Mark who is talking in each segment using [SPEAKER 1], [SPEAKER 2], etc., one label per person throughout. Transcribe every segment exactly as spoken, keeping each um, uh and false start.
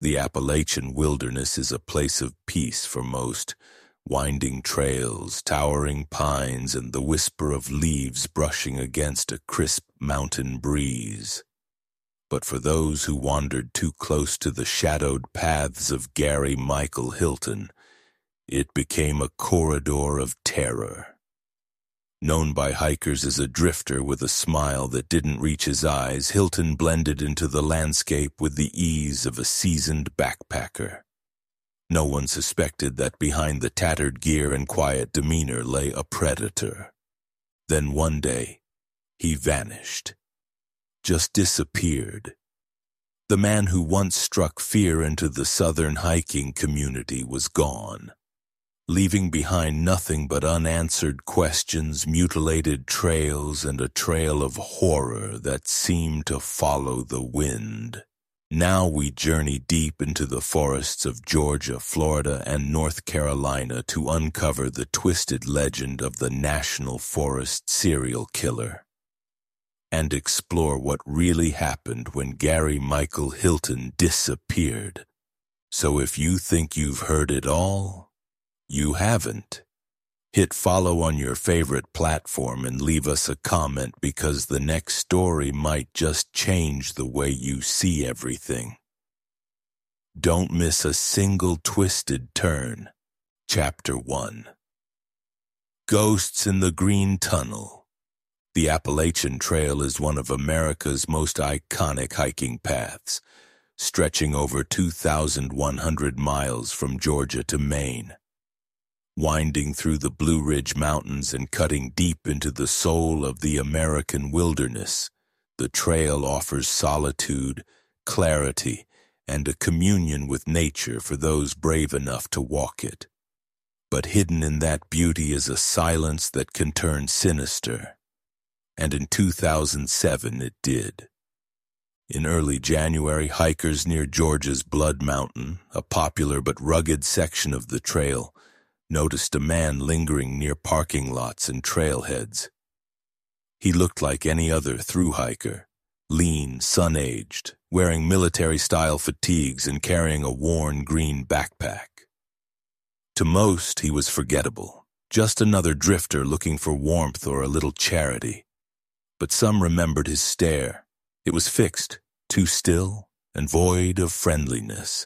[SPEAKER 1] The Appalachian wilderness is a place of peace for most, winding trails, towering pines, and the whisper of leaves brushing against a crisp mountain breeze. But for those who wandered too close to the shadowed paths of Gary Michael Hilton, it became a corridor of terror. Known by hikers as a drifter with a smile that didn't reach his eyes, Hilton blended into the landscape with the ease of a seasoned backpacker. No one suspected that behind the tattered gear and quiet demeanor lay a predator. Then one day, he vanished. Just disappeared. The man who once struck fear into the southern hiking community was gone, leaving behind nothing but unanswered questions, mutilated trails, and a trail of horror that seemed to follow the wind. Now we journey deep into the forests of Georgia, Florida, and North Carolina to uncover the twisted legend of the National Forest serial killer and explore what really happened when Gary Michael Hilton disappeared. So if you think you've heard it all, you haven't. Hit follow on your favorite platform and leave us a comment, because the next story might just change the way you see everything. Don't miss a single twisted turn. Chapter one. Ghosts in the Green Tunnel. The Appalachian Trail is one of America's most iconic hiking paths, stretching over two thousand one hundred miles from Georgia to Maine. Winding through the Blue Ridge Mountains and cutting deep into the soul of the American wilderness, the trail offers solitude, clarity, and a communion with nature for those brave enough to walk it. But hidden in that beauty is a silence that can turn sinister. And in two thousand seven it did. In early January, hikers near Georgia's Blood Mountain, a popular but rugged section of the trail, noticed a man lingering near parking lots and trailheads. He looked like any other thru-hiker, lean, sun-aged, wearing military-style fatigues and carrying a worn green backpack. To most, he was forgettable, just another drifter looking for warmth or a little charity. But some remembered his stare. It was fixed, too still, and void of friendliness.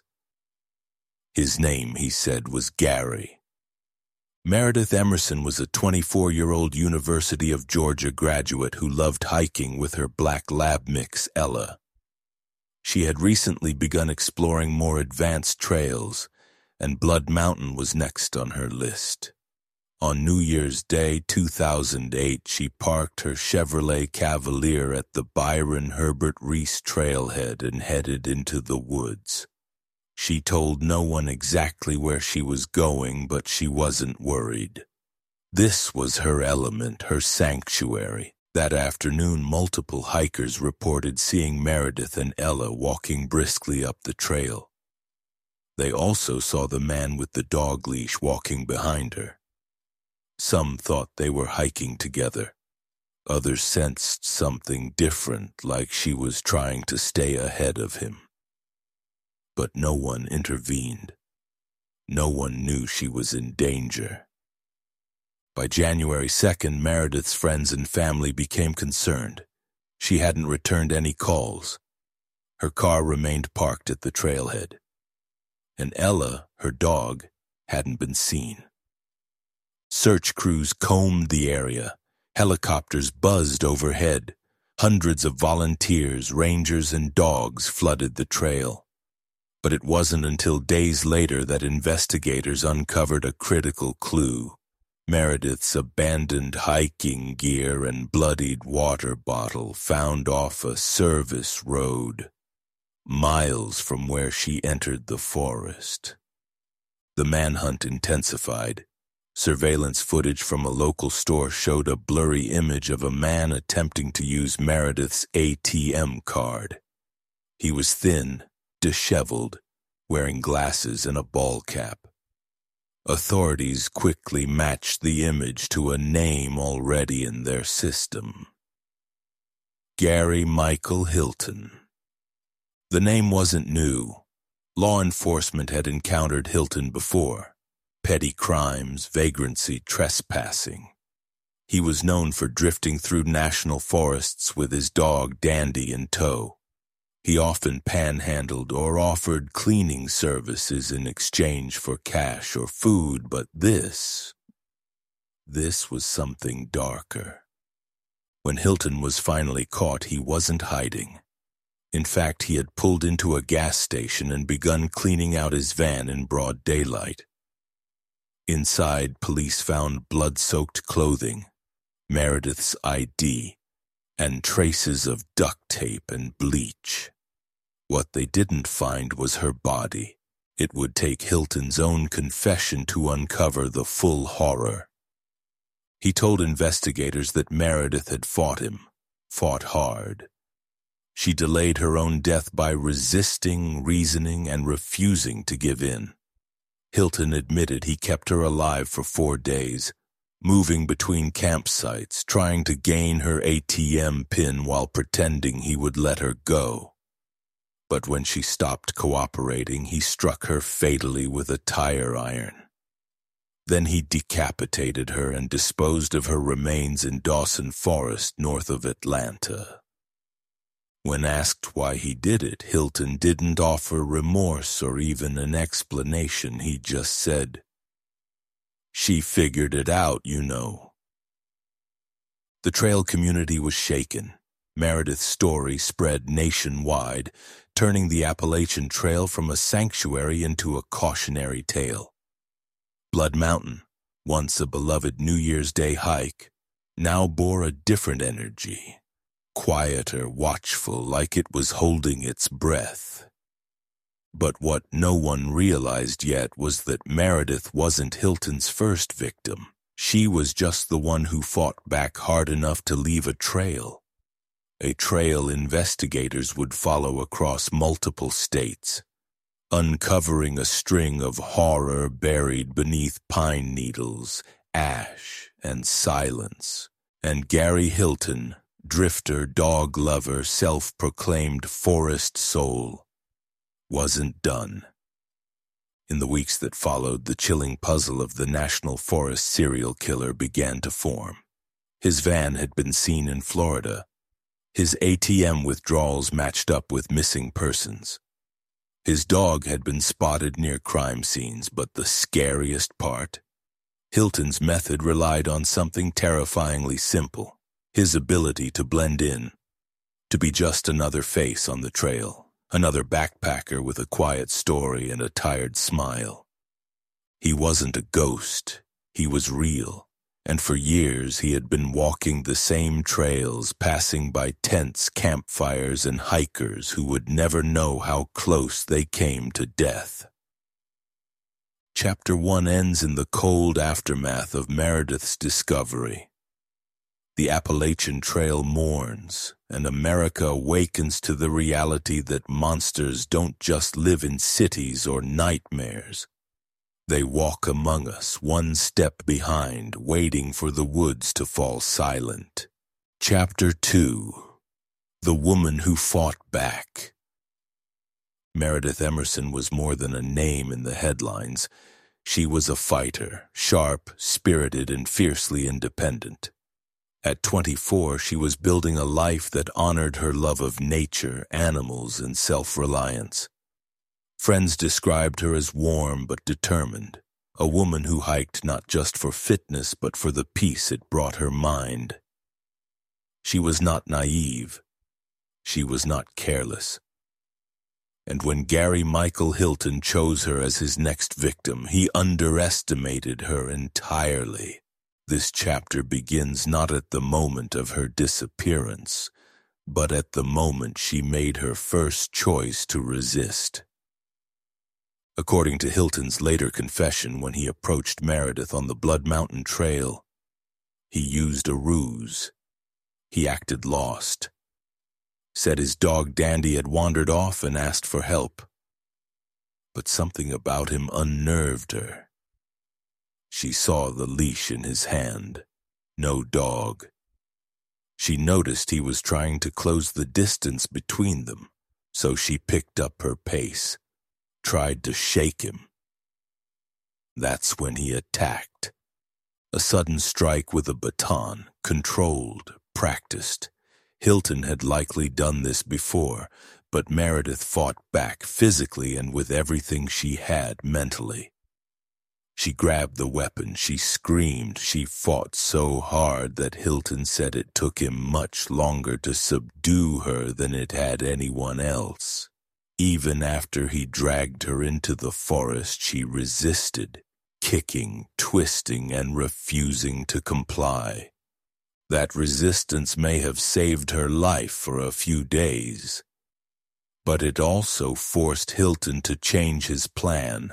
[SPEAKER 1] His name, he said, was Gary. Meredith Emerson was a twenty-four-year-old University of Georgia graduate who loved hiking with her black lab mix, Ella. She had recently begun exploring more advanced trails, and Blood Mountain was next on her list. On New Year's Day, two thousand eight, she parked her Chevrolet Cavalier at the Byron Herbert Reese trailhead and headed into the woods. She told no one exactly where she was going, but she wasn't worried. This was her element, her sanctuary. That afternoon, multiple hikers reported seeing Meredith and Ella walking briskly up the trail. They also saw the man with the dog leash walking behind her. Some thought they were hiking together. Others sensed something different, like she was trying to stay ahead of him. But no one intervened. No one knew she was in danger. By January second, Meredith's friends and family became concerned. She hadn't returned any calls. Her car remained parked at the trailhead. And Ella, her dog, hadn't been seen. Search crews combed the area. Helicopters buzzed overhead. Hundreds of volunteers, rangers, and dogs flooded the trail. But it wasn't until days later that investigators uncovered a critical clue: Meredith's abandoned hiking gear and bloodied water bottle found off a service road, miles from where she entered the forest. The manhunt intensified. Surveillance footage from a local store showed a blurry image of a man attempting to use Meredith's A T M card. He was thin, disheveled, wearing glasses and a ball cap. Authorities quickly matched the image to a name already in their system: Gary Michael Hilton. The name wasn't new. Law enforcement had encountered Hilton before. Petty crimes, vagrancy, trespassing. He was known for drifting through national forests with his dog Dandy in tow. He often panhandled or offered cleaning services in exchange for cash or food, but this, this was something darker. When Hilton was finally caught, he wasn't hiding. In fact, he had pulled into a gas station and begun cleaning out his van in broad daylight. Inside, police found blood-soaked clothing, Meredith's I D, and traces of duct tape and bleach. What they didn't find was her body. It would take Hilton's own confession to uncover the full horror. He told investigators that Meredith had fought him, fought hard. She delayed her own death by resisting, reasoning, and refusing to give in. Hilton admitted he kept her alive for four days, moving between campsites, trying to gain her A T M pin while pretending he would let her go. But when she stopped cooperating, he struck her fatally with a tire iron. Then he decapitated her and disposed of her remains in Dawson Forest north of Atlanta. When asked why he did it, Hilton didn't offer remorse or even an explanation. He just said, "She figured it out, you know." The trail community was shaken. Meredith's story spread nationwide, turning the Appalachian Trail from a sanctuary into a cautionary tale. Blood Mountain, once a beloved New Year's Day hike, now bore a different energy, quieter, watchful, like it was holding its breath. But what no one realized yet was that Meredith wasn't Hilton's first victim. She was just the one who fought back hard enough to leave a trail. A trail investigators would follow across multiple states, uncovering a string of horror buried beneath pine needles, ash, and silence. And Gary Hilton, drifter, dog lover, self-proclaimed forest soul, wasn't done. In the weeks that followed, the chilling puzzle of the National Forest serial killer began to form. His van had been seen in Florida. His A T M withdrawals matched up with missing persons. His dog had been spotted near crime scenes, but the scariest part? Hilton's method relied on something terrifyingly simple: his ability to blend in, to be just another face on the trail, another backpacker with a quiet story and a tired smile. He wasn't a ghost, he was real. And for years he had been walking the same trails, passing by tents, campfires, and hikers who would never know how close they came to death. Chapter one ends in the cold aftermath of Meredith's discovery. The Appalachian Trail mourns, and America awakens to the reality that monsters don't just live in cities or nightmares. They walk among us, one step behind, waiting for the woods to fall silent. Chapter two. The Woman Who Fought Back. Meredith Emerson was more than a name in the headlines. She was a fighter, sharp, spirited, and fiercely independent. At twenty-four, she was building a life that honored her love of nature, animals, and self-reliance. Friends described her as warm but determined, a woman who hiked not just for fitness but for the peace it brought her mind. She was not naive. She was not careless. And when Gary Michael Hilton chose her as his next victim, he underestimated her entirely. This chapter begins not at the moment of her disappearance, but at the moment she made her first choice to resist. According to Hilton's later confession, when he approached Meredith on the Blood Mountain Trail, he used a ruse. He acted lost, said his dog Dandy had wandered off and asked for help. But something about him unnerved her. She saw the leash in his hand, no dog. She noticed he was trying to close the distance between them, so she picked up her pace, tried to shake him. That's when he attacked. A sudden strike with a baton, controlled, practiced. Hilton had likely done this before, but Meredith fought back physically and with everything she had mentally. She grabbed the weapon, she screamed, she fought so hard that Hilton said it took him much longer to subdue her than it had anyone else. Even after he dragged her into the forest, she resisted, kicking, twisting, and refusing to comply. That resistance may have saved her life for a few days, but it also forced Hilton to change his plan.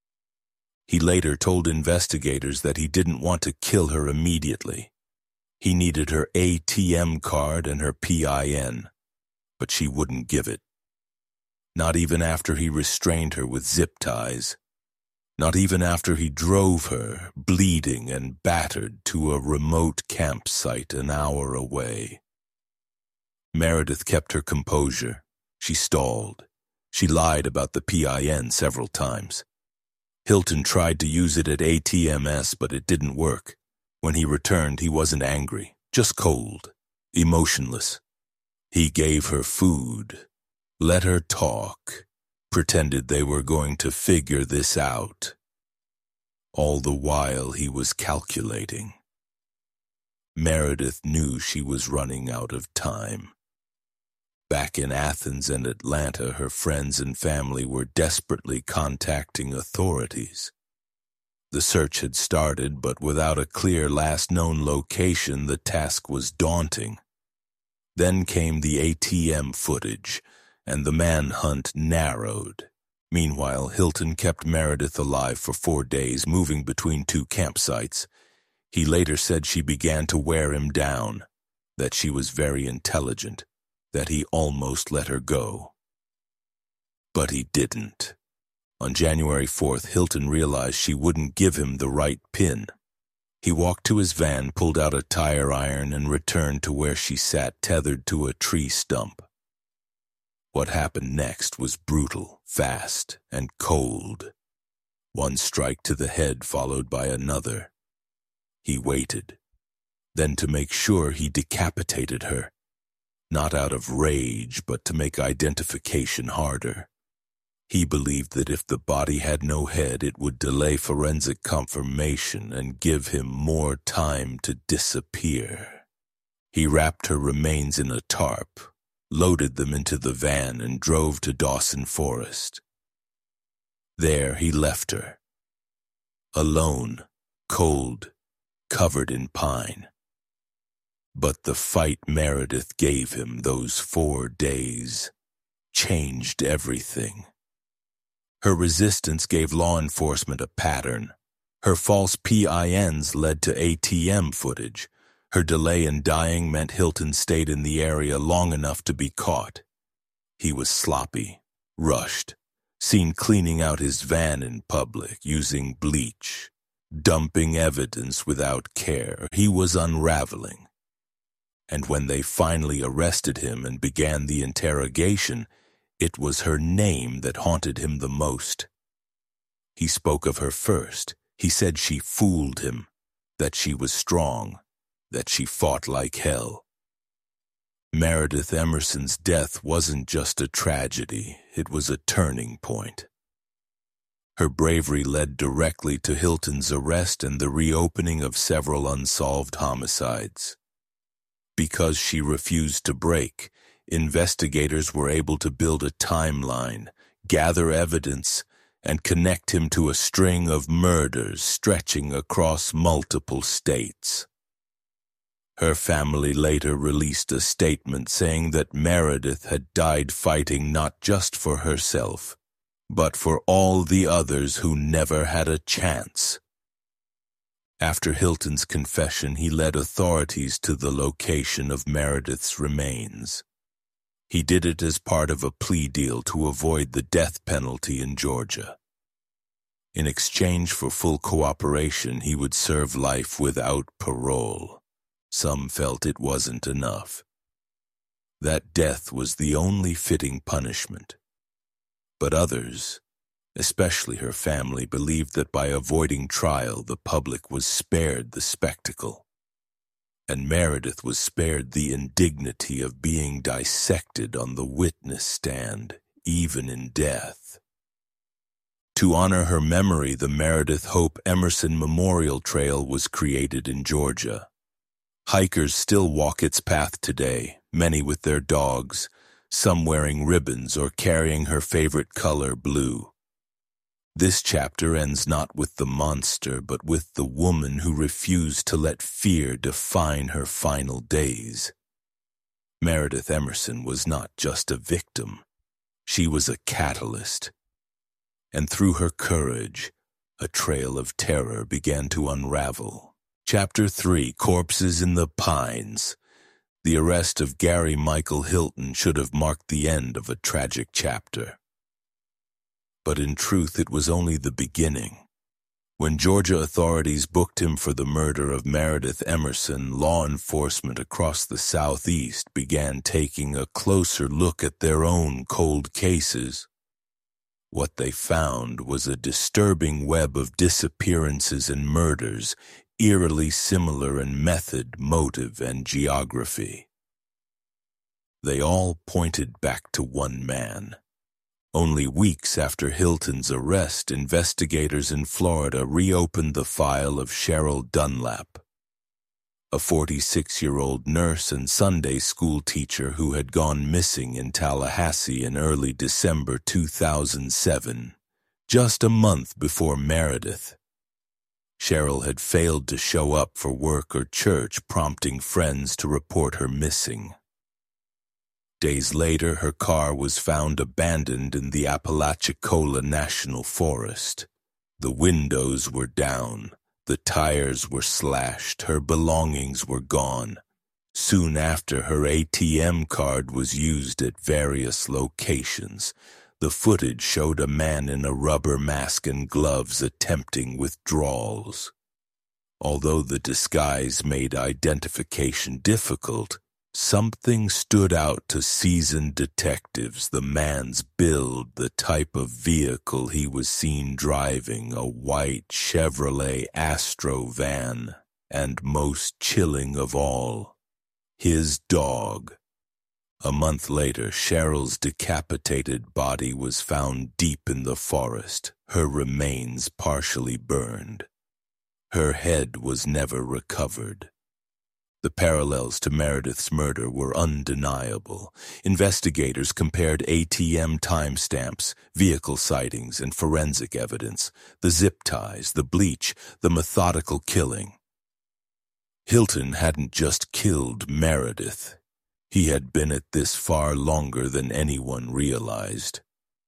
[SPEAKER 1] He later told investigators that he didn't want to kill her immediately. He needed her A T M card and her P I N, but she wouldn't give it. Not even after he restrained her with zip ties. Not even after he drove her, bleeding and battered, to a remote campsite an hour away. Meredith kept her composure. She stalled. She lied about the P I N several times. Hilton tried to use it at A T M S, but it didn't work. When he returned, he wasn't angry, just cold, emotionless. He gave her food, let her talk, pretended they were going to figure this out. All the while he was calculating. Meredith knew she was running out of time. Back in Athens and Atlanta, her friends and family were desperately contacting authorities. The search had started, but without a clear last known location, the task was daunting. Then came the A T M footage, and the manhunt narrowed. Meanwhile, Hilton kept Meredith alive for four days, moving between two campsites. He later said she began to wear him down, that she was very intelligent, that he almost let her go. But he didn't. On January fourth, Hilton realized she wouldn't give him the right pin. He walked to his van, pulled out a tire iron, and returned to where she sat tethered to a tree stump. What happened next was brutal, fast, and cold. One strike to the head followed by another. He waited. Then, to make sure, he decapitated her. Not out of rage, but to make identification harder. He believed that if the body had no head, it would delay forensic confirmation and give him more time to disappear. He wrapped her remains in a tarp, loaded them into the van, and drove to Dawson Forest. There he left her, alone, cold, covered in pine. But the fight Meredith gave him those four days changed everything. Her resistance gave law enforcement a pattern. Her false P I Ns led to A T M footage. Her delay in dying meant Hilton stayed in the area long enough to be caught. He was sloppy, rushed, seen cleaning out his van in public, using bleach, dumping evidence without care. He was unraveling. And when they finally arrested him and began the interrogation, it was her name that haunted him the most. He spoke of her first. He said she fooled him, that she was strong, that she fought like hell. Meredith Emerson's death wasn't just a tragedy, it was a turning point. Her bravery led directly to Hilton's arrest and the reopening of several unsolved homicides. Because she refused to break, investigators were able to build a timeline, gather evidence, and connect him to a string of murders stretching across multiple states. Her family later released a statement saying that Meredith had died fighting not just for herself, but for all the others who never had a chance. After Hilton's confession, he led authorities to the location of Meredith's remains. He did it as part of a plea deal to avoid the death penalty in Georgia. In exchange for full cooperation, he would serve life without parole. Some felt it wasn't enough. That death was the only fitting punishment. But others, Especially her family believed that by avoiding trial, the public was spared the spectacle. And Meredith was spared the indignity of being dissected on the witness stand, even in death. To honor her memory, the Meredith Hope Emerson Memorial Trail was created in Georgia. Hikers still walk its path today, many with their dogs, some wearing ribbons or carrying her favorite color, blue. This chapter ends not with the monster, but with the woman who refused to let fear define her final days. Meredith Emerson was not just a victim. She was a catalyst. And through her courage, a trail of terror began to unravel. Chapter three, Corpses in the Pines. The arrest of Gary Michael Hilton should have marked the end of a tragic chapter. But in truth, it was only the beginning. When Georgia authorities booked him for the murder of Meredith Emerson, law enforcement across the Southeast began taking a closer look at their own cold cases. What they found was a disturbing web of disappearances and murders, eerily similar in method, motive, and geography. They all pointed back to one man. Only weeks after Hilton's arrest, investigators in Florida reopened the file of Cheryl Dunlap, a forty-six-year-old nurse and Sunday school teacher who had gone missing in Tallahassee in early December two thousand seven, just a month before Meredith. Cheryl had failed to show up for work or church, prompting friends to report her missing. Days later, her car was found abandoned in the Apalachicola National Forest. The windows were down, the tires were slashed, her belongings were gone. Soon after, her A T M card was used at various locations. The footage showed a man in a rubber mask and gloves attempting withdrawals. Although the disguise made identification difficult, something stood out to seasoned detectives: the man's build, the type of vehicle he was seen driving, a white Chevrolet Astro van, and most chilling of all, his dog. A month later, Cheryl's decapitated body was found deep in the forest, her remains partially burned. Her head was never recovered. The parallels to Meredith's murder were undeniable. Investigators compared A T M timestamps, vehicle sightings, and forensic evidence, the zip ties, the bleach, the methodical killing. Hilton hadn't just killed Meredith. He had been at this far longer than anyone realized.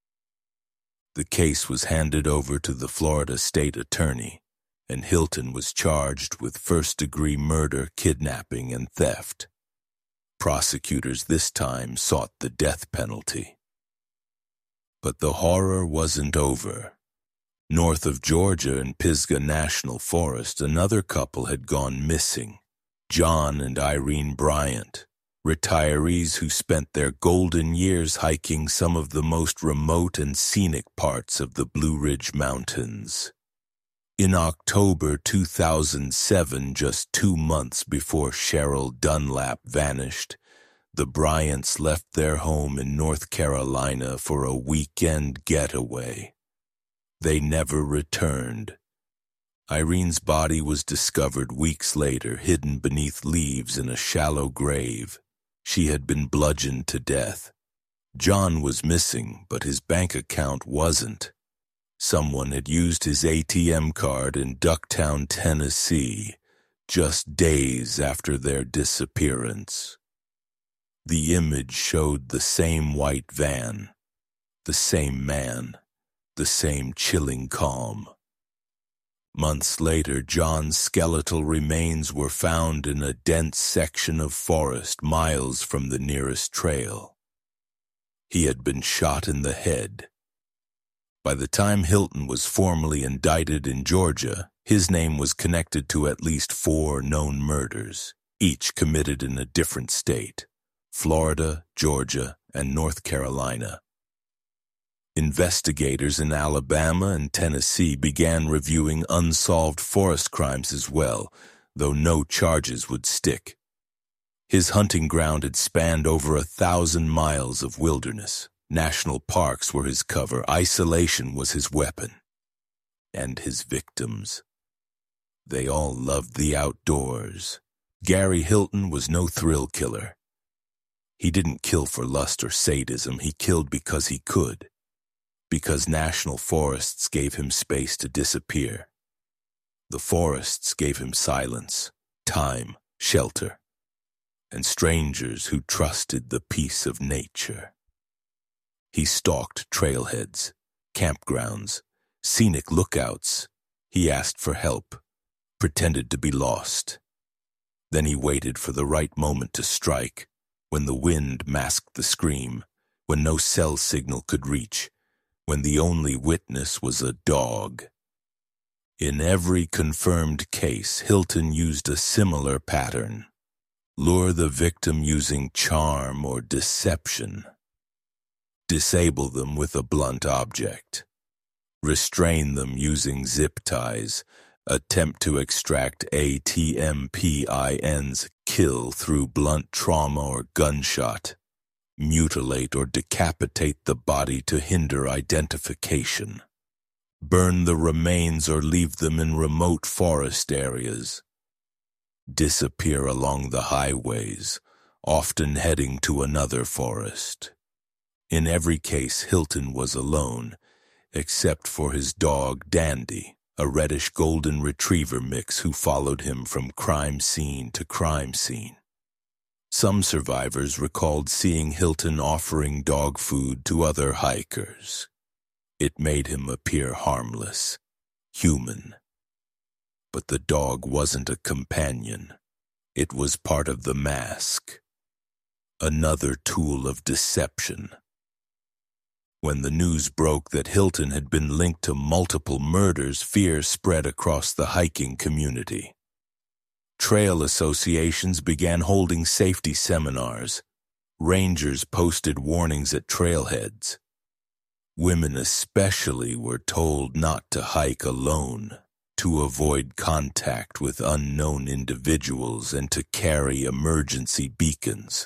[SPEAKER 1] The case was handed over to the Florida State Attorney, and Hilton was charged with first-degree murder, kidnapping, and theft. Prosecutors this time sought the death penalty. But the horror wasn't over. North of Georgia in Pisgah National Forest, another couple had gone missing, John and Irene Bryant, retirees who spent their golden years hiking some of the most remote and scenic parts of the Blue Ridge Mountains. In October two thousand seven, just two months before Cheryl Dunlap vanished, the Bryants left their home in North Carolina for a weekend getaway. They never returned. Irene's body was discovered weeks later, hidden beneath leaves in a shallow grave. She had been bludgeoned to death. John was missing, but his bank account wasn't. Someone had used his A T M card in Ducktown, Tennessee, just days after their disappearance. The image showed the same white van, the same man, the same chilling calm. Months later, John's skeletal remains were found in a dense section of forest miles from the nearest trail. He had been shot in the head. By the time Hilton was formally indicted in Georgia, his name was connected to at least four known murders, each committed in a different state: Florida, Georgia, and North Carolina. Investigators in Alabama and Tennessee began reviewing unsolved forest crimes as well, though no charges would stick. His hunting ground had spanned over a thousand miles of wilderness. National parks were his cover. Isolation was his weapon. And his victims. They all loved the outdoors. Gary Hilton was no thrill killer. He didn't kill for lust or sadism. He killed because he could. Because national forests gave him space to disappear. The forests gave him silence, time, shelter, and strangers who trusted the peace of nature. He stalked trailheads, campgrounds, scenic lookouts. He asked for help, pretended to be lost. Then he waited for the right moment to strike, when the wind masked the scream, when no cell signal could reach, when the only witness was a dog. In every confirmed case, Hilton used a similar pattern. Lure the victim using charm or deception. Disable them with a blunt object. Restrain them using zip ties. Attempt to extract A T M P Ins. Kill through blunt trauma or gunshot. Mutilate or decapitate the body to hinder identification. Burn the remains or leave them in remote forest areas. Disappear along the highways, often heading to another forest. In every case, Hilton was alone, except for his dog Dandy, a reddish golden retriever mix who followed him from crime scene to crime scene. Some survivors recalled seeing Hilton offering dog food to other hikers. It made him appear harmless, human. But the dog wasn't a companion. It was part of the mask. Another tool of deception. When the news broke that Hilton had been linked to multiple murders, fear spread across the hiking community. Trail associations began holding safety seminars. Rangers posted warnings at trailheads. Women especially were told not to hike alone, to avoid contact with unknown individuals, and to carry emergency beacons.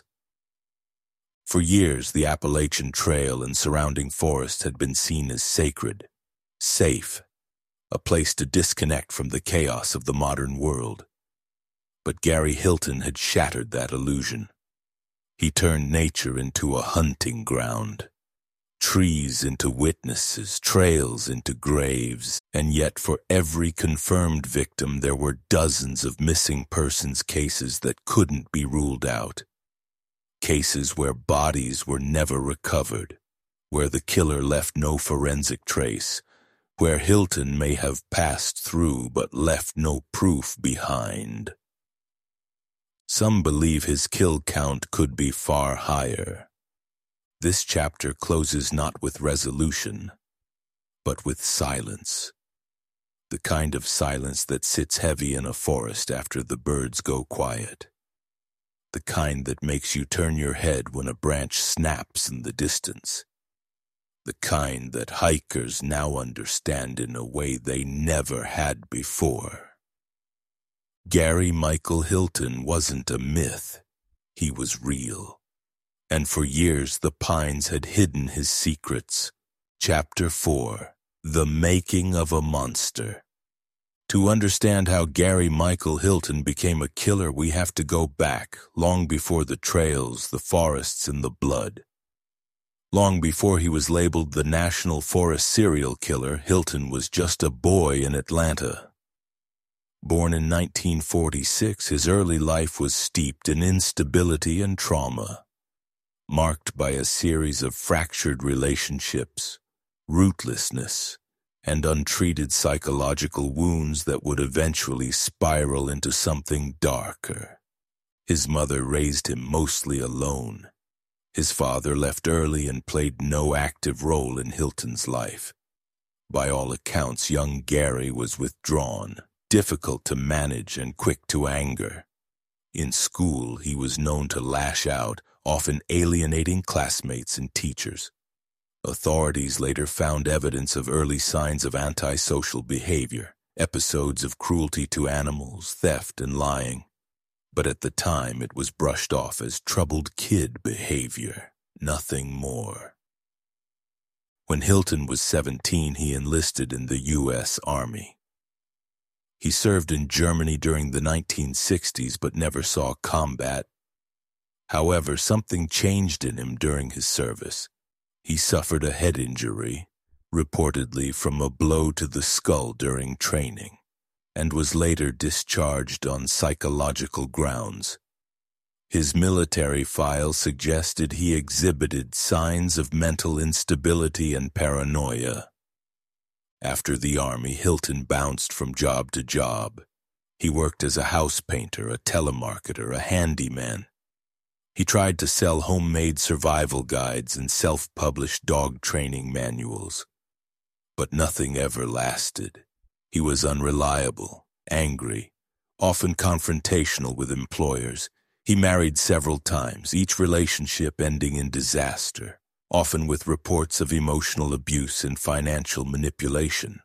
[SPEAKER 1] For years, the Appalachian Trail and surrounding forests had been seen as sacred, safe, a place to disconnect from the chaos of the modern world. But Gary Hilton had shattered that illusion. He turned nature into a hunting ground, trees into witnesses, trails into graves, and yet for every confirmed victim there were dozens of missing persons cases that couldn't be ruled out. Cases where bodies were never recovered, where the killer left no forensic trace, where Hilton may have passed through but left no proof behind. Some believe his kill count could be far higher. This chapter closes not with resolution, but with silence. The kind of silence that sits heavy in a forest after the birds go quiet. The kind that makes you turn your head when a branch snaps in the distance. The kind that hikers now understand in a way they never had before. Gary Michael Hilton wasn't a myth. He was real. And for years the pines had hidden his secrets. Chapter four. The Making of a Monster. To understand how Gary Michael Hilton became a killer, we have to go back, long before the trails, the forests, and the blood. Long before he was labeled the National Forest Serial Killer, Hilton was just a boy in Atlanta. Born in nineteen forty-six, his early life was steeped in instability and trauma, marked by a series of fractured relationships, rootlessness, and untreated psychological wounds that would eventually spiral into something darker. His mother raised him mostly alone. His father left early and played no active role in Hilton's life. By all accounts, young Gary was withdrawn, difficult to manage, and quick to anger. In school, he was known to lash out, often alienating classmates and teachers. Authorities later found evidence of early signs of antisocial behavior, episodes of cruelty to animals, theft, and lying. But at the time, it was brushed off as troubled kid behavior, nothing more. When Hilton was seventeen, he enlisted in the U S Army. He served in Germany during the nineteen sixties but never saw combat. However, something changed in him during his service. He suffered a head injury, reportedly from a blow to the skull during training, and was later discharged on psychological grounds. His military file suggested he exhibited signs of mental instability and paranoia. After the Army, Hilton bounced from job to job. He worked as a house painter, a telemarketer, a handyman. He tried to sell homemade survival guides and self-published dog training manuals. But nothing ever lasted. He was unreliable, angry, often confrontational with employers. He married several times, each relationship ending in disaster, often with reports of emotional abuse and financial manipulation.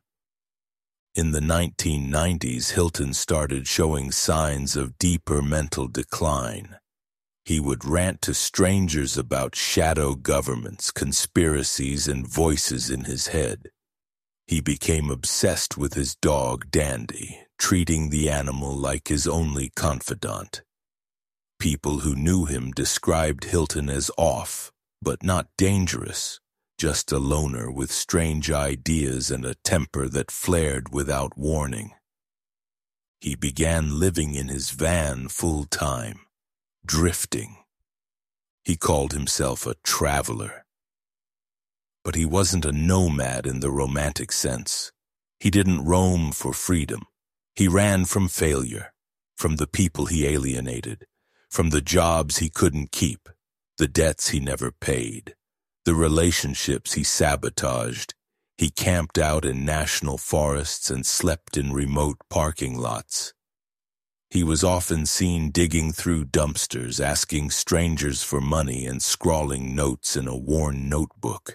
[SPEAKER 1] In the nineteen nineties, Hilton started showing signs of deeper mental decline. He would rant to strangers about shadow governments, conspiracies, and voices in his head. He became obsessed with his dog, Dandy, treating the animal like his only confidant. People who knew him described Hilton as off, but not dangerous, just a loner with strange ideas and a temper that flared without warning. He began living in his van full-time, drifting. He called himself a traveler. But he wasn't a nomad in the romantic sense. He didn't roam for freedom. He ran from failure, from the people he alienated, from the jobs he couldn't keep, the debts he never paid, the relationships he sabotaged. He camped out in national forests and slept in remote parking lots. He was often seen digging through dumpsters, asking strangers for money and scrawling notes in a worn notebook.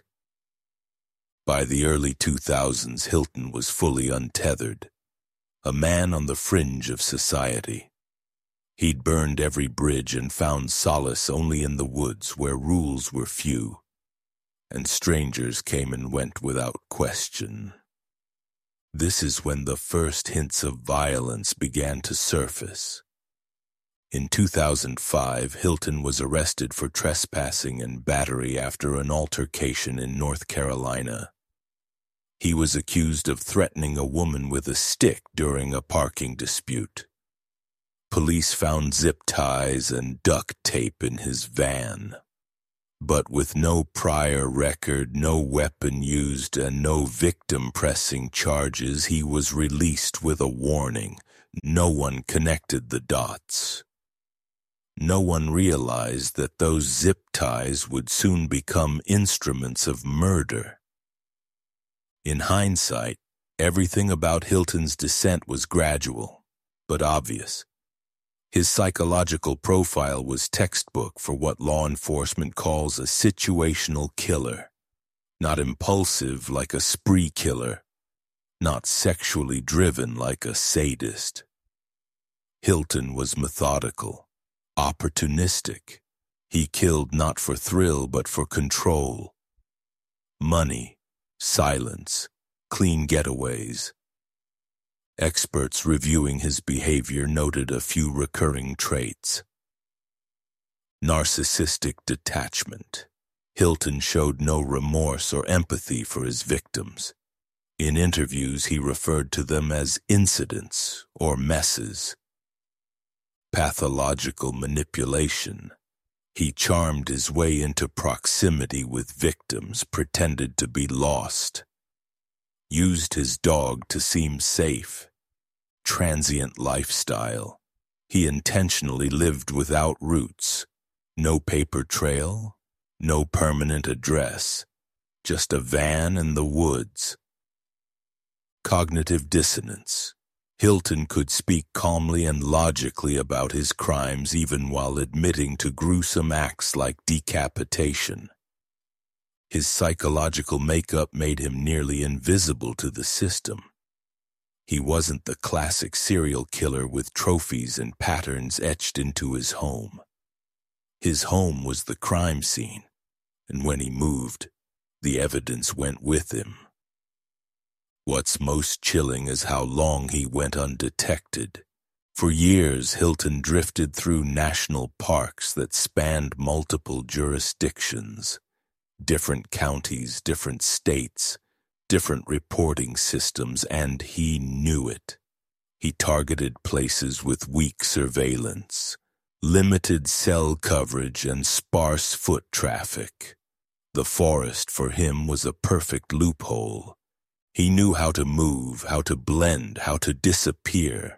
[SPEAKER 1] By the early two thousands, Hilton was fully untethered, a man on the fringe of society. He'd burned every bridge and found solace only in the woods where rules were few, and strangers came and went without question. This is when the first hints of violence began to surface. In two thousand five, Hilton was arrested for trespassing and battery after an altercation in North Carolina. He was accused of threatening a woman with a stick during a parking dispute. Police found zip ties and duct tape in his van. But with no prior record, no weapon used, and no victim pressing charges, he was released with a warning. No one connected the dots. No one realized that those zip ties would soon become instruments of murder. In hindsight, everything about Hilton's descent was gradual, but obvious. His psychological profile was textbook for what law enforcement calls a situational killer. Not impulsive like a spree killer, not sexually driven like a sadist. Hilton was methodical, opportunistic. He killed not for thrill but for control. Money, silence, clean getaways. Experts reviewing his behavior noted a few recurring traits. Narcissistic detachment. Hilton showed no remorse or empathy for his victims. In interviews, he referred to them as incidents or messes. Pathological manipulation. He charmed his way into proximity with victims, pretended to be lost. Used his dog to seem safe. Transient lifestyle. He intentionally lived without roots. No paper trail, no permanent address. Just a van in the woods. Cognitive dissonance. Hilton could speak calmly and logically about his crimes even while admitting to gruesome acts like decapitation. His psychological makeup made him nearly invisible to the system. He wasn't the classic serial killer with trophies and patterns etched into his home. His home was the crime scene, and when he moved, the evidence went with him. What's most chilling is how long he went undetected. For years, Hilton drifted through national parks that spanned multiple jurisdictions, different counties, different states, different reporting systems, and he knew it. He targeted places with weak surveillance, limited cell coverage, and sparse foot traffic. The forest for him was a perfect loophole. He knew how to move, how to blend, how to disappear.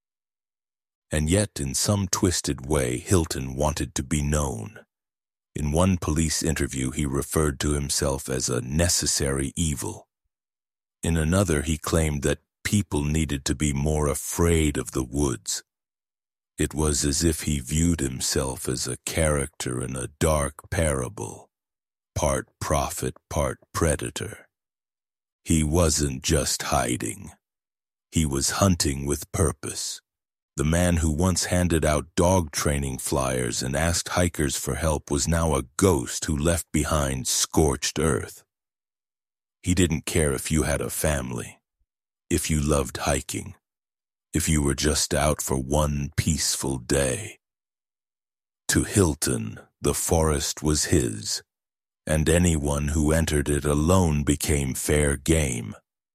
[SPEAKER 1] And yet, in some twisted way, Hilton wanted to be known. In one police interview, he referred to himself as a necessary evil. In another, he claimed that people needed to be more afraid of the woods. It was as if he viewed himself as a character in a dark parable, part prophet, part predator. He wasn't just hiding. He was hunting with purpose. The man who once handed out dog training flyers and asked hikers for help was now a ghost who left behind scorched earth. He didn't care if you had a family, if you loved hiking, if you were just out for one peaceful day. To Hilton, the forest was his, and anyone who entered it alone became fair game.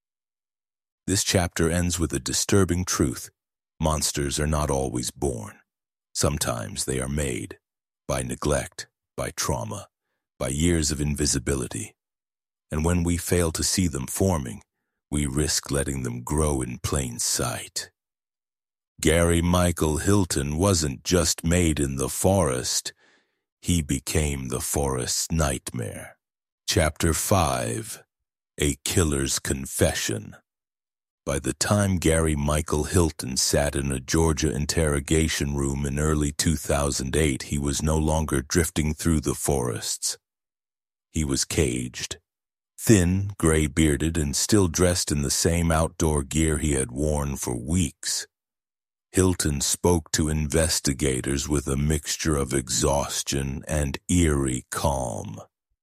[SPEAKER 1] This chapter ends with a disturbing truth. Monsters are not always born. Sometimes they are made, by neglect, by trauma, by years of invisibility. And when we fail to see them forming, we risk letting them grow in plain sight. Gary Michael Hilton wasn't just made in the forest, he became the forest's nightmare. Chapter five, A Killer's Confession. By the time Gary Michael Hilton sat in a Georgia interrogation room in early two thousand eight, he was no longer drifting through the forests. He was caged, thin, gray-bearded, and still dressed in the same outdoor gear he had worn for weeks. Hilton spoke to investigators with a mixture of exhaustion and eerie calm.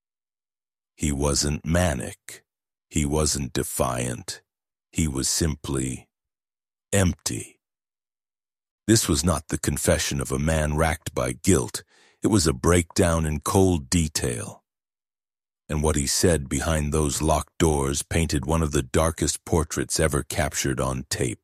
[SPEAKER 1] He wasn't manic. He wasn't defiant. He was simply empty. This was not the confession of a man racked by guilt. It was a breakdown in cold detail. And what he said behind those locked doors painted one of the darkest portraits ever captured on tape.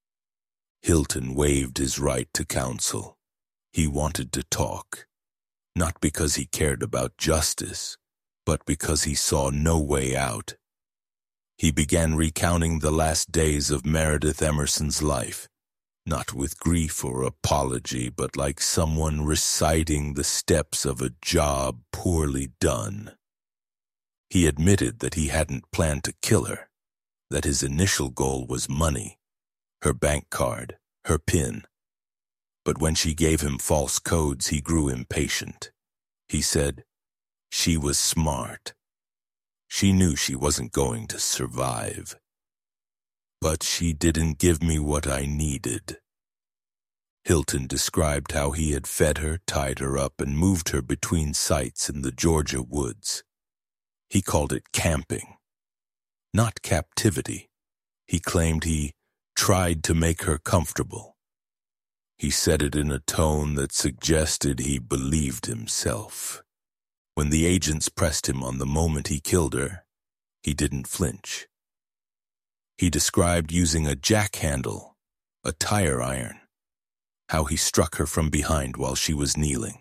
[SPEAKER 1] Hilton waived his right to counsel. He wanted to talk, not because he cared about justice, but because he saw no way out. He began recounting the last days of Meredith Emerson's life, not with grief or apology, but like someone reciting the steps of a job poorly done. He admitted that he hadn't planned to kill her, that his initial goal was money, her bank card, her PIN. But when she gave him false codes, he grew impatient. He said, "She was smart. She knew she wasn't going to survive. But she didn't give me what I needed." Hilton described how he had fed her, tied her up, and moved her between sites in the Georgia woods. He called it camping, not captivity. He claimed he tried to make her comfortable. He said it in a tone that suggested he believed himself. When the agents pressed him on the moment he killed her, he didn't flinch. He described using a jack handle, a tire iron, how he struck her from behind while she was kneeling.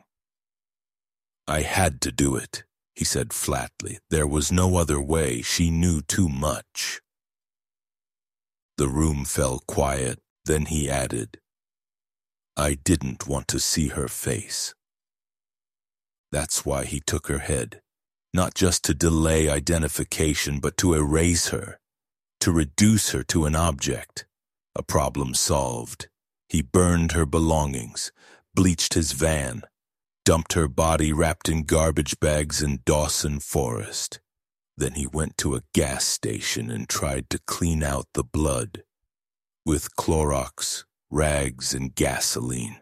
[SPEAKER 1] "I had to do it," he said flatly. "There was no other way. She knew too much." The room fell quiet. Then he added, "I didn't want to see her face." That's why he took her head, not just to delay identification, but to erase her, to reduce her to an object, a problem solved. He burned her belongings, bleached his van, dumped her body wrapped in garbage bags in Dawson Forest. Then he went to a gas station and tried to clean out the blood with Clorox, rags, and gasoline.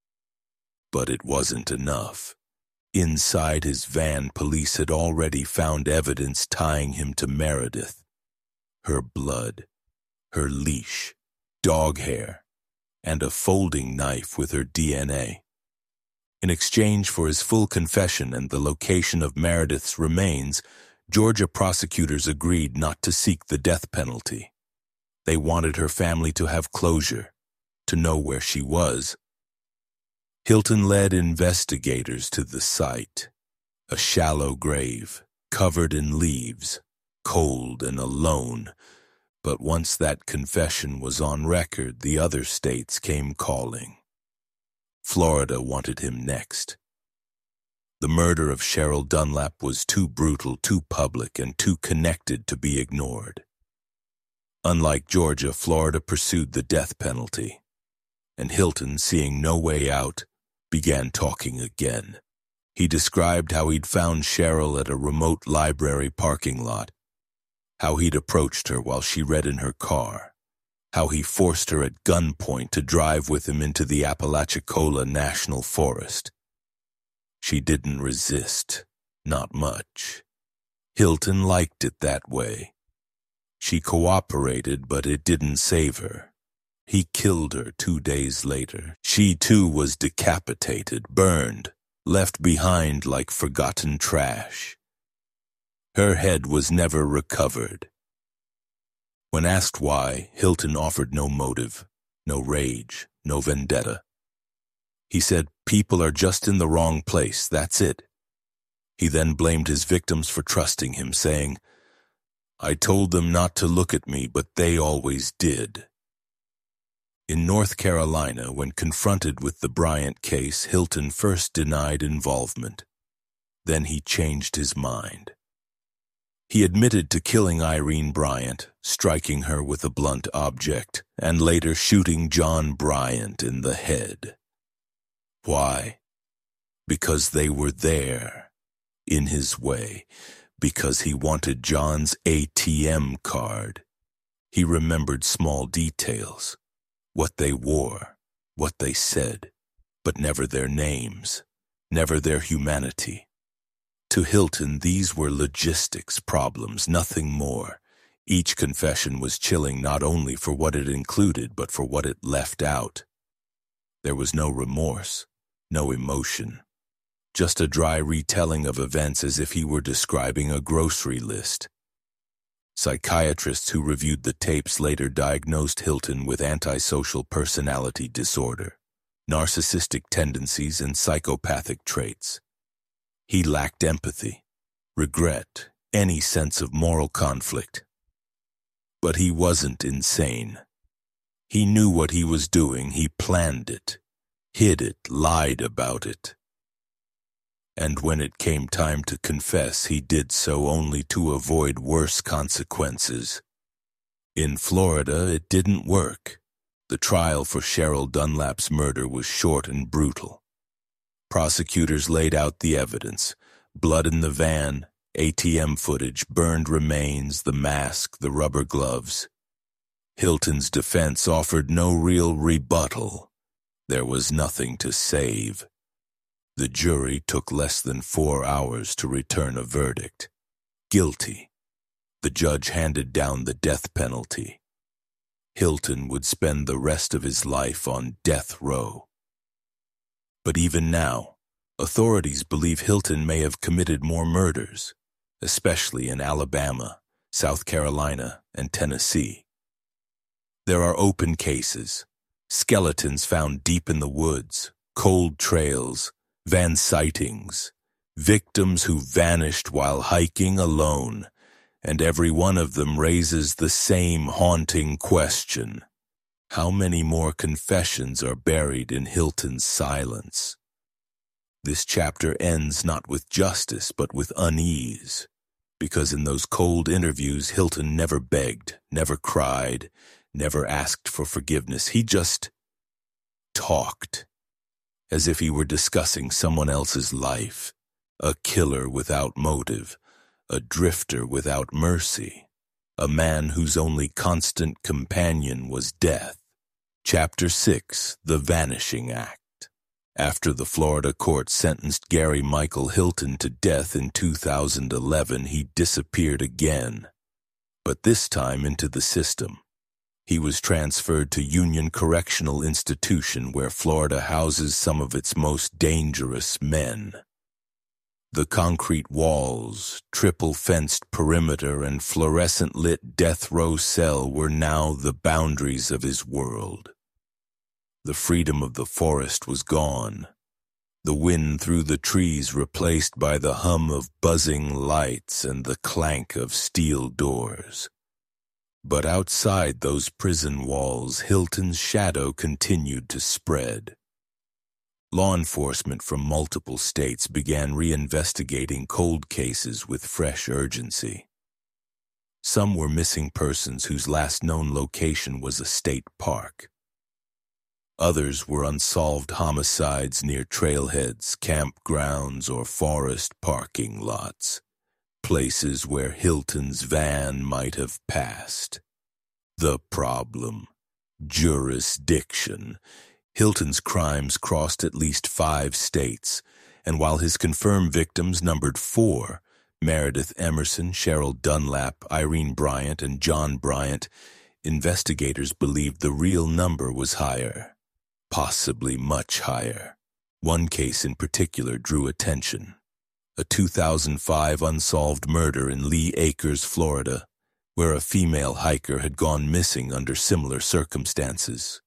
[SPEAKER 1] But it wasn't enough. Inside his van, police had already found evidence tying him to Meredith. Her blood, her leash, dog hair, and a folding knife with her D N A. In exchange for his full confession and the location of Meredith's remains, Georgia prosecutors agreed not to seek the death penalty. They wanted her family to have closure, to know where she was. Hilton led investigators to the site, a shallow grave, covered in leaves, cold and alone. But once that confession was on record, the other states came calling. Florida wanted him next. The murder of Cheryl Dunlap was too brutal, too public, and too connected to be ignored. Unlike Georgia, Florida pursued the death penalty, and Hilton, seeing no way out, began talking again. He described how he'd found Cheryl at a remote library parking lot, how he'd approached her while she read in her car, how he forced her at gunpoint to drive with him into the Apalachicola National Forest. She didn't resist, not much. Hilton liked it that way. She cooperated, but it didn't save her. He killed her two days later. She too was decapitated, burned, left behind like forgotten trash. Her head was never recovered. When asked why, Hilton offered no motive, no rage, no vendetta. He said, "People are just in the wrong place, that's it." He then blamed his victims for trusting him, saying, "I told them not to look at me, but they always did." In North Carolina, when confronted with the Bryant case, Hilton first denied involvement. Then he changed his mind. He admitted to killing Irene Bryant, striking her with a blunt object, and later shooting John Bryant in the head. Why? Because they were there, in his way, because he wanted John's A T M card. He remembered small details, what they wore, what they said, but never their names, never their humanity. To Hilton, these were logistics problems, nothing more. Each confession was chilling not only for what it included, but for what it left out. There was no remorse, no emotion, just a dry retelling of events as if he were describing a grocery list. Psychiatrists who reviewed the tapes later diagnosed Hilton with antisocial personality disorder, narcissistic tendencies, and psychopathic traits. He lacked empathy, regret, any sense of moral conflict. But he wasn't insane. He knew what he was doing, he planned it, hid it, lied about it. And when it came time to confess, he did so only to avoid worse consequences. In Florida, it didn't work. The trial for Cheryl Dunlap's murder was short and brutal. Prosecutors laid out the evidence: blood in the van, A T M footage, burned remains, the mask, the rubber gloves. Hilton's defense offered no real rebuttal. There was nothing to save. The jury took less than four hours to return a verdict. Guilty. The judge handed down the death penalty. Hilton would spend the rest of his life on death row. But even now, authorities believe Hilton may have committed more murders, especially in Alabama, South Carolina, and Tennessee. There are open cases, skeletons found deep in the woods, cold trails, van sightings, victims who vanished while hiking alone, and every one of them raises the same haunting question: how many more confessions are buried in Hilton's silence? This chapter ends not with justice, but with unease, because in those cold interviews, Hilton never begged, never cried, never asked for forgiveness. He just talked, as if he were discussing someone else's life, a killer without motive, a drifter without mercy, a man whose only constant companion was death. Chapter six, The Vanishing Act. After the Florida court sentenced Gary Michael Hilton to death in two thousand eleven, he disappeared again, but this time into the system. He was transferred to Union Correctional Institution, where Florida houses some of its most dangerous men. The concrete walls, triple-fenced perimeter, and fluorescent-lit death row cell were now the boundaries of his world. The freedom of the forest was gone, the wind through the trees replaced by the hum of buzzing lights and the clank of steel doors. But outside those prison walls, Hilton's shadow continued to spread. Law enforcement from multiple states began reinvestigating cold cases with fresh urgency. Some were missing persons whose last known location was a state park. Others were unsolved homicides near trailheads, campgrounds, or forest parking lots, places where Hilton's van might have passed. The problem: jurisdiction. Hilton's crimes crossed at least five states, and while his confirmed victims numbered four, Meredith Emerson, Cheryl Dunlap, Irene Bryant, and John Bryant, investigators believed the real number was higher, possibly much higher. One case in particular drew attention: a two thousand five unsolved murder in Lee Acres, Florida, where a female hiker had gone missing under similar circumstances.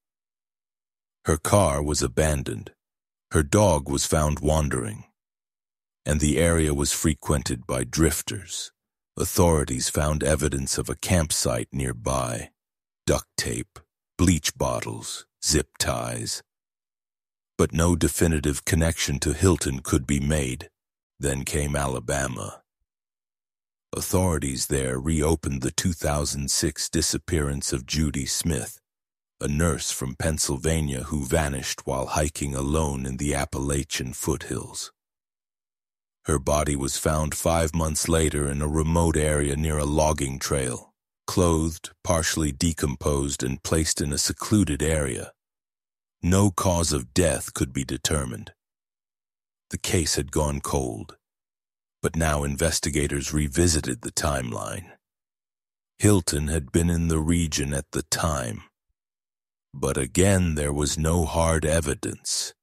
[SPEAKER 1] Her car was abandoned, her dog was found wandering, and the area was frequented by drifters. Authorities found evidence of a campsite nearby: duct tape, bleach bottles, zip ties. But no definitive connection to Hilton could be made. Then came Alabama. Authorities there reopened the two thousand six disappearance of Judy Smith, a nurse from Pennsylvania who vanished while hiking alone in the Appalachian foothills. Her body was found five months later in a remote area near a logging trail, clothed, partially decomposed, and placed in a secluded area. No cause of death could be determined. The case had gone cold, but now investigators revisited the timeline. Hilton had been in the region at the time, but again there was no hard evidence.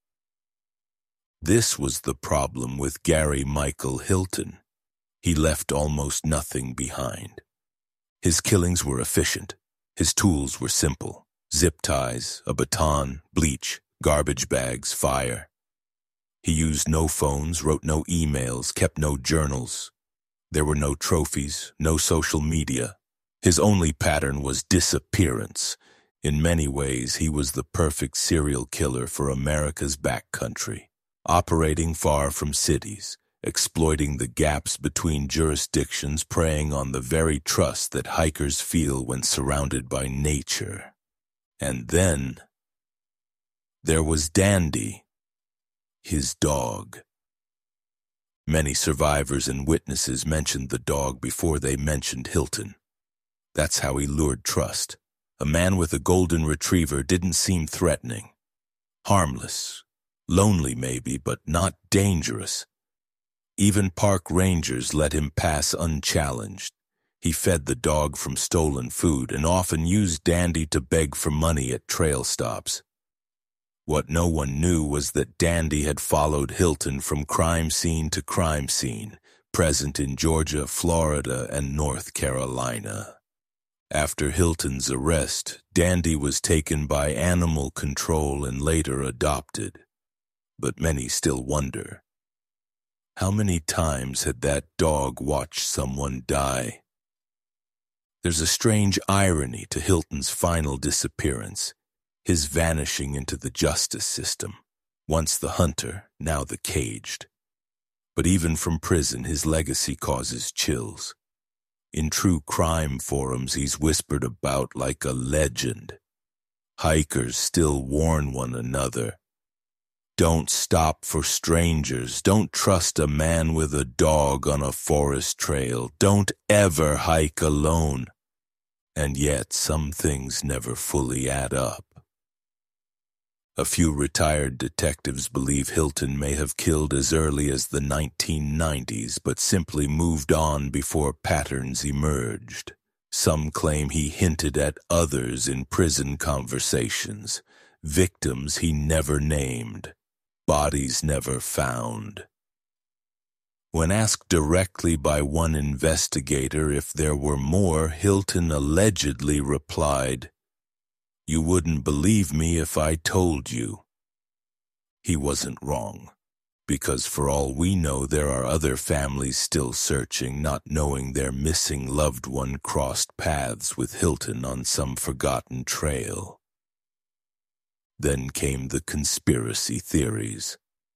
[SPEAKER 1] This was the problem with Gary Michael Hilton. He left almost nothing behind. His killings were efficient. His tools were simple: zip ties, a baton, bleach, garbage bags, fire. He used no phones, wrote no emails, kept no journals. There were no trophies, no social media. His only pattern was disappearance. In many ways, he was the perfect serial killer for America's backcountry, operating far from cities, exploiting the gaps between jurisdictions, preying on the very trust that hikers feel when surrounded by nature. And then there was Dandy, his dog. Many survivors and witnesses mentioned the dog before they mentioned Hilton. That's how he lured trust. A man with a golden retriever didn't seem threatening. Harmless, lonely maybe, but not dangerous. Even park rangers let him pass unchallenged. He fed the dog from stolen food and often used Dandy to beg for money at trail stops. What no one knew was that Dandy had followed Hilton from crime scene to crime scene, present in Georgia, Florida, and North Carolina. After Hilton's arrest, Dandy was taken by animal control and later adopted. But many still wonder, how many times had that dog watched someone die? There's a strange irony to Hilton's final disappearance, his vanishing into the justice system, once the hunter, now the caged. But even from prison, his legacy causes chills. In true crime forums, he's whispered about like a legend. Hikers still warn one another, Don't stop for strangers. Don't trust a man with a dog on a forest trail. Don't ever hike alone. And yet some things never fully add up. A few retired detectives believe Hilton may have killed as early as the nineteen nineties, but simply moved on before patterns emerged. Some claim he hinted at others in prison conversations, victims he never named, bodies never found. When asked directly by one investigator if there were more, Hilton allegedly replied, "You wouldn't believe me if I told you." He wasn't wrong, because for all we know there are other families still searching, not knowing their missing loved one crossed paths with Hilton on some forgotten trail. Then came the conspiracy theories.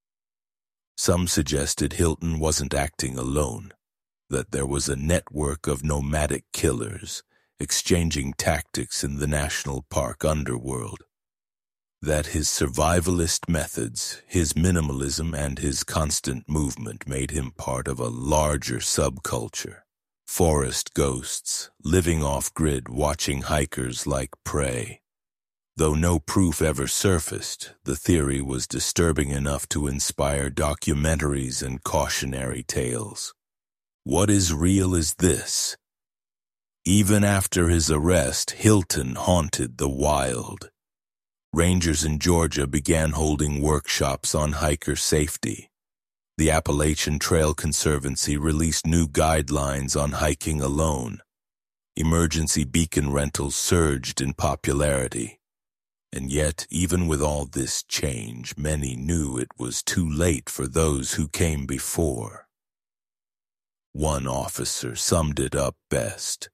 [SPEAKER 1] Some suggested Hilton wasn't acting alone, that there was a network of nomadic killers exchanging tactics in the national park underworld, that his survivalist methods, his minimalism, and his constant movement made him part of a larger subculture. Forest ghosts, living off-grid, watching hikers like prey. Though no proof ever surfaced, the theory was disturbing enough to inspire documentaries and cautionary tales. What is real is this. Even after his arrest, Hilton haunted the wild. Rangers in Georgia began holding workshops on hiker safety. The Appalachian Trail Conservancy released new guidelines on hiking alone. Emergency beacon rentals surged in popularity. And yet, even with all this change, many knew it was too late for those who came before. One officer summed it up best.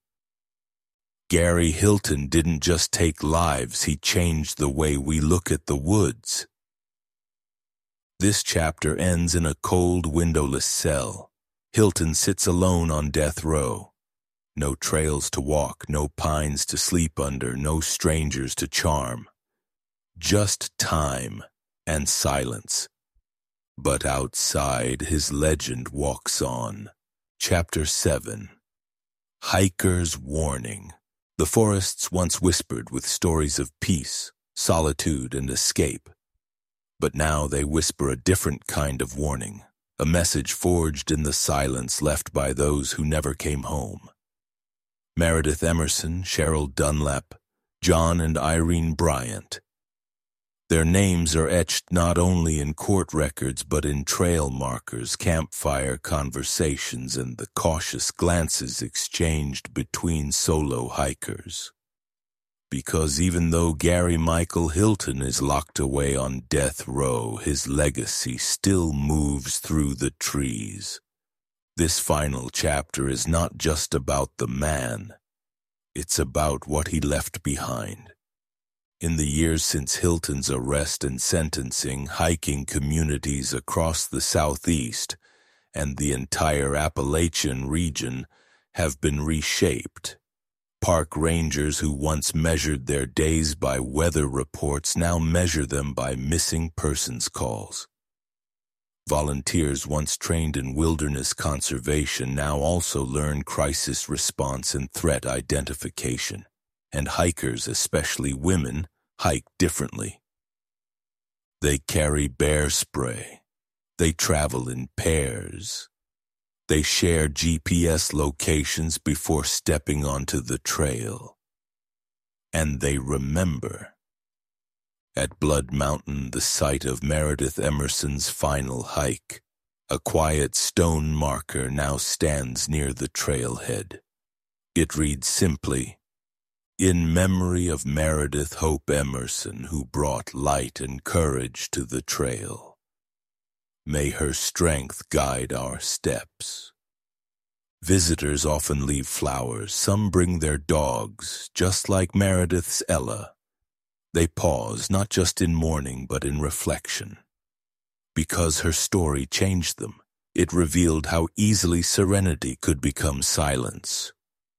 [SPEAKER 1] Gary Hilton didn't just take lives, he changed the way we look at the woods. This chapter ends in a cold, windowless cell. Hilton sits alone on death row. No trails to walk, no pines to sleep under, no strangers to charm. Just time and silence. But outside, his legend walks on. Chapter seven. Hiker's Warning. The forests once whispered with stories of peace, solitude, and escape. But now they whisper a different kind of warning, a message forged in the silence left by those who never came home. Meredith Emerson, Cheryl Dunlap, John and Irene Bryant. Their names are etched not only in court records but in trail markers, campfire conversations, and the cautious glances exchanged between solo hikers. Because even though Gary Michael Hilton is locked away on death row, his legacy still moves through the trees. This final chapter is not just about the man. It's about what he left behind. In the years since Hilton's arrest and sentencing, hiking communities across the Southeast and the entire Appalachian region have been reshaped. Park rangers who once measured their days by weather reports now measure them by missing persons calls. Volunteers once trained in wilderness conservation now also learn crisis response and threat identification. And hikers, especially women, hike differently. They carry bear spray. They travel in pairs. They share G P S locations before stepping onto the trail. And they remember. At Blood Mountain, the site of Meredith Emerson's final hike, a quiet stone marker now stands near the trailhead. It reads simply, "In memory of Meredith Hope Emerson, who brought light and courage to the trail. May her strength guide our steps." Visitors often leave flowers. Some bring their dogs, just like Meredith's Ella. They pause, not just in mourning, but in reflection. Because her story changed them, it revealed how easily serenity could become silence.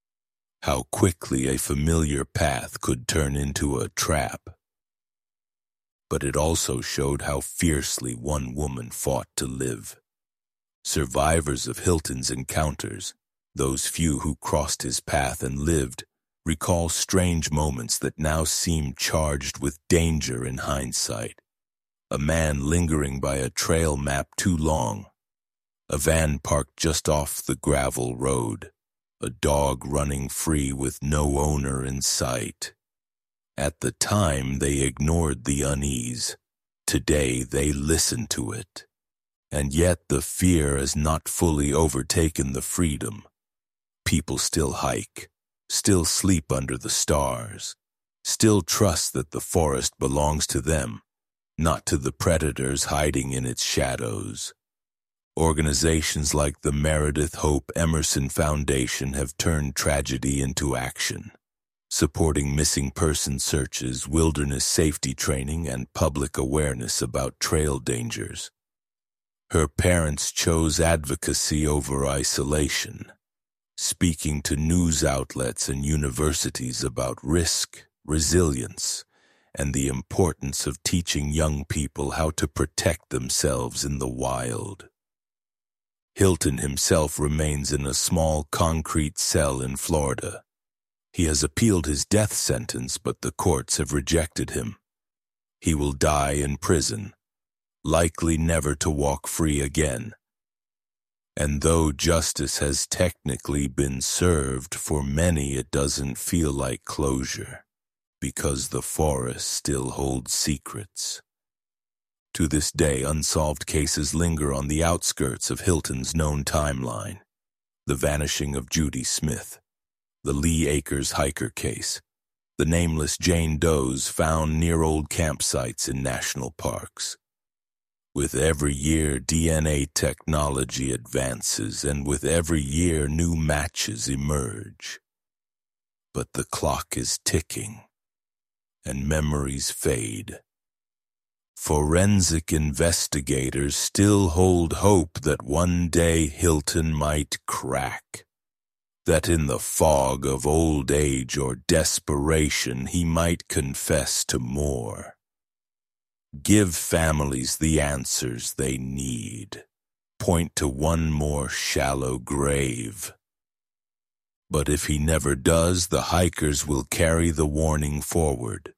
[SPEAKER 1] How quickly a familiar path could turn into a trap. but it also showed how fiercely one woman fought to live. Survivors of Hilton's encounters, those few who crossed his path and lived, recall strange moments that now seem charged with danger in hindsight. A man lingering by a trail map too long, a van parked just off the gravel road, a dog running free with no owner in sight. At the time, they ignored the unease. Today, they listen to it. And yet the fear has not fully overtaken the freedom. People still hike, still sleep under the stars, still trust that the forest belongs to them, not to the predators hiding in its shadows. Organizations like the Meredith Hope Emerson Foundation have turned tragedy into action, supporting missing person searches, wilderness safety training, and public awareness about trail dangers. Her parents chose advocacy over isolation, speaking to news outlets and universities about risk, resilience, and the importance of teaching young people how to protect themselves in the wild. Hilton himself remains in a small concrete cell in Florida. He has appealed his death sentence, but the courts have rejected him. He will die in prison, likely never to walk free again. And though justice has technically been served, for many it doesn't feel like closure, because the forest still holds secrets. To this day, unsolved cases linger on the outskirts of Hilton's known timeline. The vanishing of Judy Smith, the Lee Acres hiker case, the nameless Jane Does found near old campsites in national parks. With every year, D N A technology advances, and with every year, new matches emerge. But the clock is ticking, and memories fade. Forensic investigators still hold hope that one day Hilton might crack, that in the fog of old age or desperation he might confess to more. Give families the answers they need. Point to one more shallow grave. But if he never does, the hikers will carry the warning forward.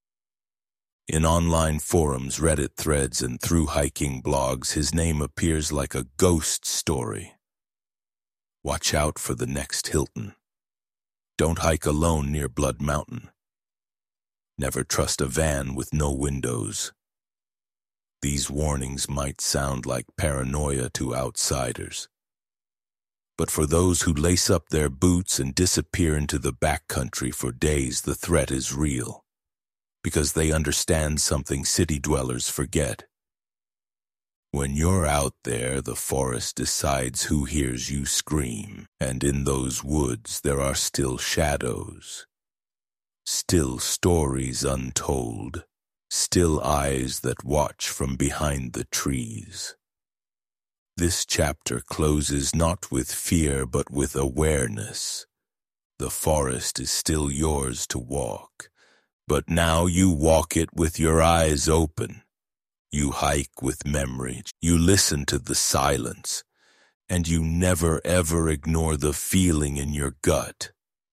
[SPEAKER 1] In online forums, Reddit threads, and through hiking blogs, his name appears like a ghost story. Watch out for the next Hilton. Don't hike alone near Blood Mountain. Never trust a van with no windows. These warnings might sound like paranoia to outsiders, but for those who lace up their boots and disappear into the backcountry for days, the threat is real, because they understand something city dwellers forget. When you're out there, the forest decides who hears you scream, and in those woods there are still shadows, still stories untold, still eyes that watch from behind the trees. This chapter closes not with fear but with awareness. The forest is still yours to walk, but now you walk it with your eyes open. You hike with memory, you listen to the silence, and you never ever ignore the feeling in your gut.